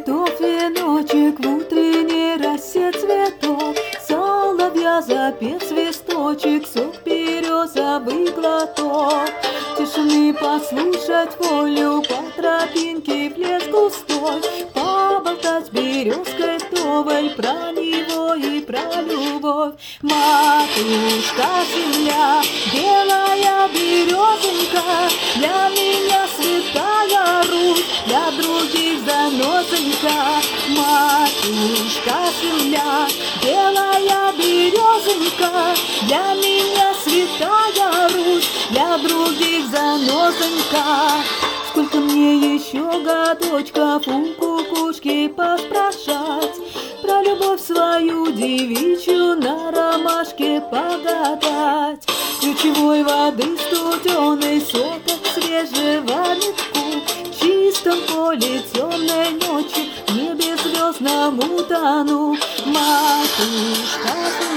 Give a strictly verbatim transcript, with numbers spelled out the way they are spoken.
цветов веночек, в утренней росе цветок, соловья запев свисточек, сок березовый глоток. Тишины послушать волю, по тропинке в лес густой, поболтать с березкой вдоволь про него и про любовь. Матушка земля, белая березонька, для меня святая Русь, для других занозонька. Матушка земля, белая березонька, для меня святая Русь, для других занозонька. Сколько мне еще годочков у кукушки поспрашать, про любовь свою девичью на ромашке погадать. Ключевой воды студеной, сока свежего метку, в чистом поле темной ночи, в небе звездному тону. Матушка